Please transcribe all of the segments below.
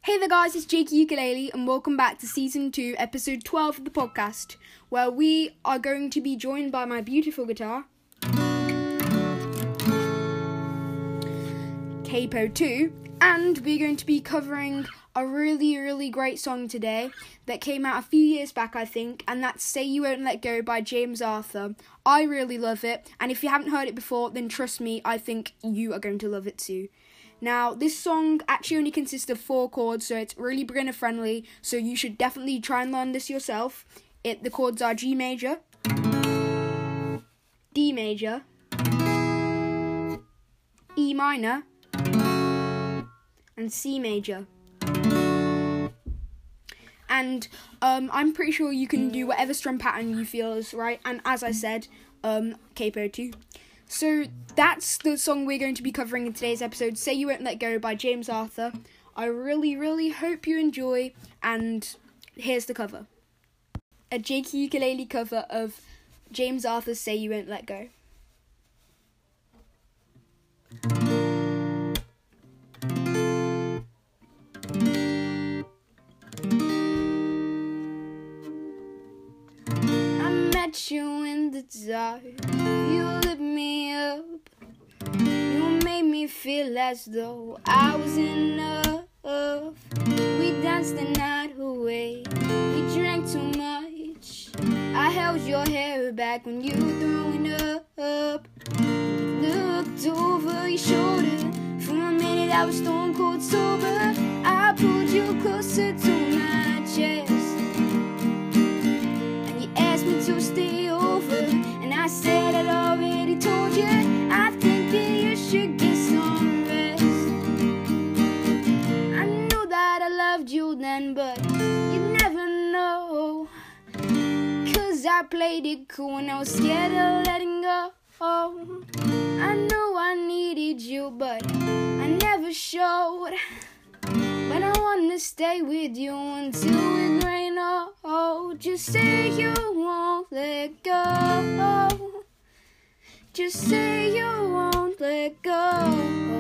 Hey there guys, it's Jakey Ukulele and welcome back to Season 2, Episode 12 of the podcast, where we are going to be joined by my beautiful guitar, Capo 2, and we're going to be covering a really great song today that came out a few years back, I think, and that's Say You Won't Let Go by James Arthur. I really love it, and if you haven't heard it before, then trust me, I think you are going to love it too. Now, this song actually only consists of 4 chords, so it's really beginner friendly, so you should definitely try and learn this yourself. The chords are G major, D major, E minor, and C major. And I'm pretty sure you can do whatever strum pattern you feel is right, and as I said, Capo 2. So that's the song we're going to be covering in today's episode, Say You Won't Let Go by James Arthur. I really hope you enjoy, and here's the cover. A Jakey Ukulele cover of James Arthur's Say You Won't Let Go. I met you in the dark, you lit me up, you made me feel as though I was enough. We danced the night away, we drank too much, I held your hair back when you were throwing up. You looked over your shoulder, for a minute I was stone cold sober. I pulled you closer to my chest, to stay over, and I said I'd already told you, I think that you should get some rest. I knew that I loved you then, but you'd never know, 'cause I played it cool and I was scared of letting go. I knew I needed you, but I never showed, but I wanna stay with you until it rain. Oh, just say you won't let go. Just say you won't let go.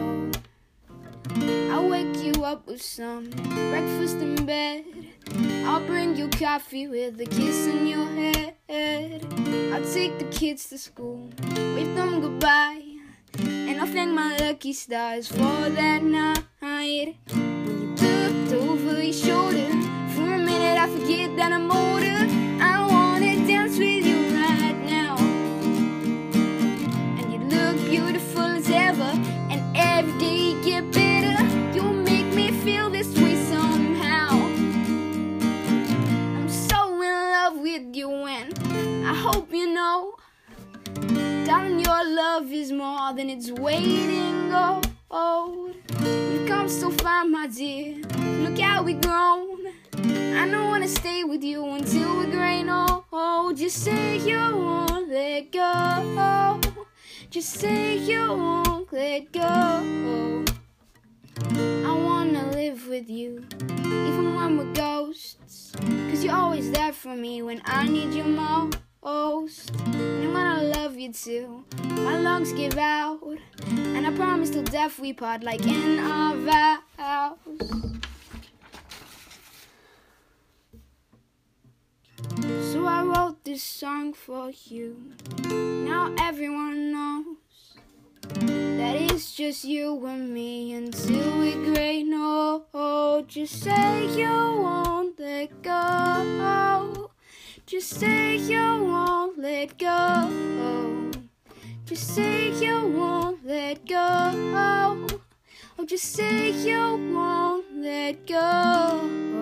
I'll wake you up with some breakfast in bed. I'll bring you coffee with a kiss in your head. I'll take the kids to school, wave them goodbye, and I'll thank my lucky stars for that night. When you looked over your shoulder, for a minute I forget that I'm older. I wanna dance with you right now, and you look beautiful as ever, and every day you get better. You make me feel this way somehow. I'm so in love with you, and I hope you know, darling, your love is more than it's waiting. You've come so far, my dear, look how we've grown. I don't wanna stay with you until we're grown. Oh, just say you won't let go. Just say you won't let go. I wanna live with you, even when we're ghosts, 'cause you're always there for me when I need you most. And when I love you too, my lungs give out, and I promise till death we part, like in our vows. So I wrote this song for you. Now everyone knows that it's just you and me until we're great. No, just say you won't let go. Just say you won't let go. Just say you won't let go. Oh, just say you won't let go.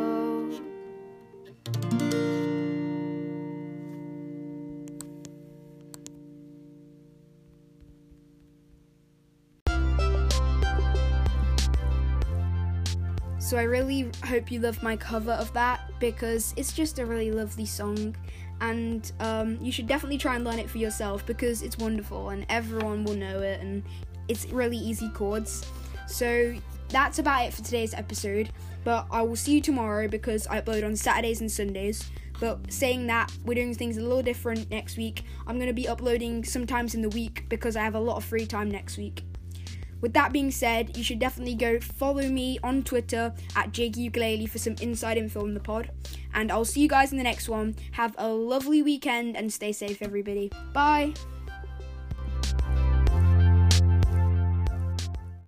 So I really hope you love my cover of that, because it's just a really lovely song, and you should definitely try and learn it for yourself, because it's wonderful and everyone will know it, and it's really easy chords. So that's about it for today's episode, but I will see you tomorrow because I upload on Saturdays and Sundays. But saying that, we're doing things a little different next week. I'm going to be uploading sometimes in the week because I have a lot of free time next week. with that being said, you should definitely go follow me on Twitter at Jake Ukulele for some inside info on the pod. And I'll see you guys in the next one. Have a lovely weekend and stay safe, everybody. Bye.